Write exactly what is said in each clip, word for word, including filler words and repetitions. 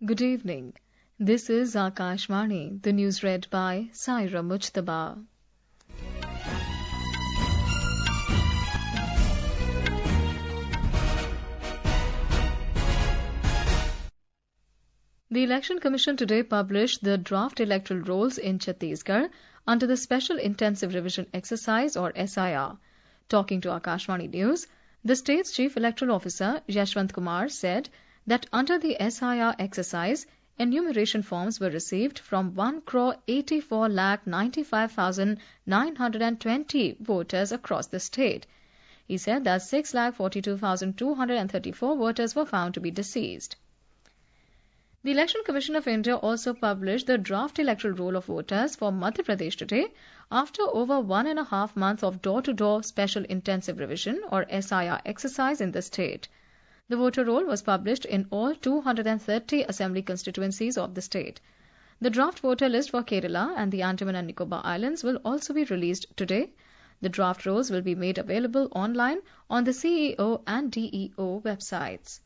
Good evening. This is Akashvani, the news read by Saira Mujtaba. The Election Commission today published the draft electoral rolls in Chhattisgarh under the Special Intensive Revision Exercise or S I R. Talking to Akashvani News, the state's Chief Electoral Officer Yashwant Kumar said that under the S I R exercise, enumeration forms were received from one crore eighty-four lakh ninety-five thousand nine hundred twenty voters across the state. He said that six lakh forty-two thousand two hundred thirty-four voters were found to be deceased. The Election Commission of India also published the draft electoral roll of voters for Madhya Pradesh today after over one and a half months of door-to-door special intensive revision or S I R exercise in the state. The voter roll was published in all two hundred thirty assembly constituencies of the state. The draft voter list for Kerala and the Andaman and Nicobar Islands will also be released today. The draft rolls will be made available online on the C E O and D E O websites.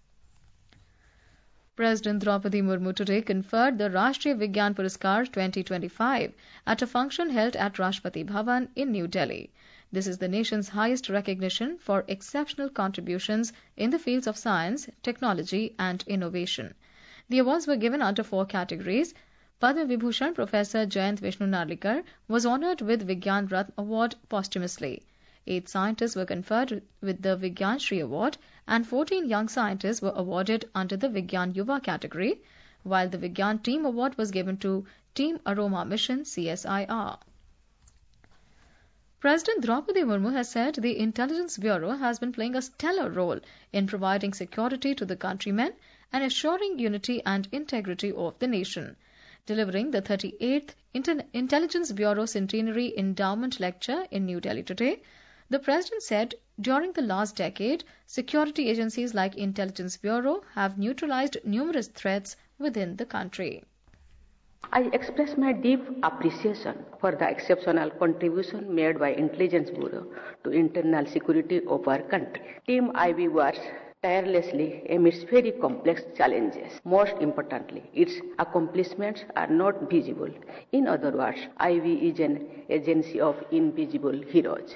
President Draupadi Murmu today conferred the Rashtriya Vigyan Puraskar twenty twenty-five at a function held at Rashtrapati Bhavan in New Delhi. This is the nation's highest recognition for exceptional contributions in the fields of science, technology and innovation. The awards were given under four categories. Padma Vibhushan Professor Jayant Vishnu Narlikar was honoured with Vigyan Ratna Award posthumously. Eight scientists were conferred with the Vigyan Shri Award and fourteen young scientists were awarded under the Vigyan Yuva category, while the Vigyan Team Award was given to Team Aroma Mission C S I R. President Draupadi Murmu has said the Intelligence Bureau has been playing a stellar role in providing security to the countrymen and assuring unity and integrity of the nation. Delivering the thirty-eighth Inter- Intelligence Bureau Centenary Endowment Lecture in New Delhi today, the President said during the last decade, security agencies like Intelligence Bureau have neutralized numerous threats within the country. I express my deep appreciation for the exceptional contribution made by Intelligence Bureau to internal security of our country. Team I B works tirelessly amidst very complex challenges. Most importantly, its accomplishments are not visible. In other words, I B is an agency of invisible heroes.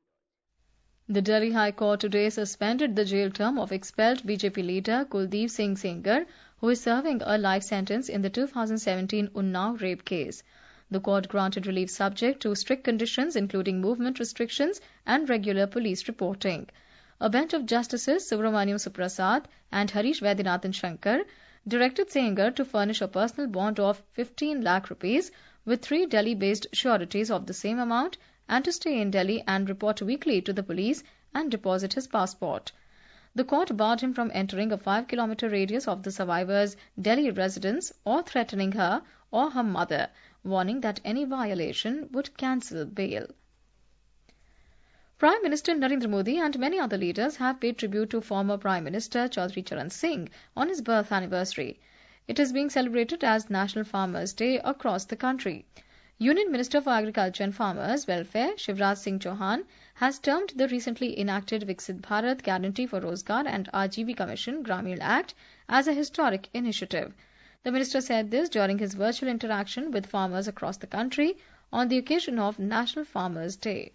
The Delhi High Court today suspended the jail term of expelled B J P leader Kuldeep Singh Sengar, who is serving a life sentence in the two thousand seventeen Unnao rape case. The court granted relief subject to strict conditions including movement restrictions and regular police reporting. A bench of Justices Subramaniam Suprasad and Harish Vaidyanathan Shankar directed Sengar to furnish a personal bond of fifteen lakh rupees with three Delhi-based sureties of the same amount and to stay in Delhi and report weekly to the police and deposit his passport. The court barred him from entering a five kilometer radius of the survivor's Delhi residence or threatening her or her mother, warning that any violation would cancel bail. Prime Minister Narendra Modi and many other leaders have paid tribute to former Prime Minister Chaudhry Charan Singh on his birth anniversary. It is being celebrated as National Farmers' Day across the country. Union Minister for Agriculture and Farmers Welfare Shivraj Singh Chauhan has termed the recently enacted Viksit Bharat Guarantee for Rozgar and Ajivika Mission Grameen Act as a historic initiative. The minister said this during his virtual interaction with farmers across the country on the occasion of National Farmers' Day.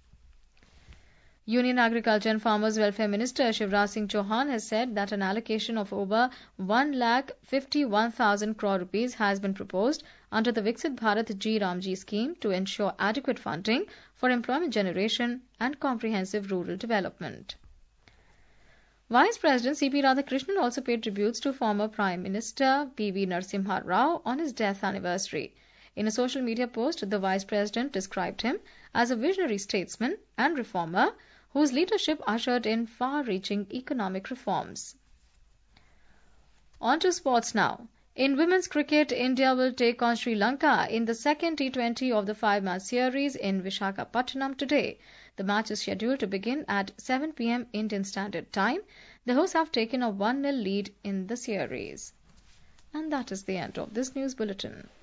Union Agriculture and Farmers Welfare Minister Shivraj Singh Chauhan has said that an allocation of over one lakh fifty-one thousand crore rupees has been proposed under the Viksit Bharat G Ramji scheme to ensure adequate funding for employment generation and comprehensive rural development. Vice President C P Radhakrishnan also paid tributes to former Prime Minister P V Narasimha Rao on his death anniversary. In a social media post, the Vice President described him as a visionary statesman and reformer whose leadership ushered in far-reaching economic reforms. On to sports now. In women's cricket, India will take on Sri Lanka in the second T twenty of the five-match series in Visakhapatnam today. The match is scheduled to begin at seven p m Indian Standard Time. The hosts have taken a one nil lead in the series. And that is the end of this news bulletin.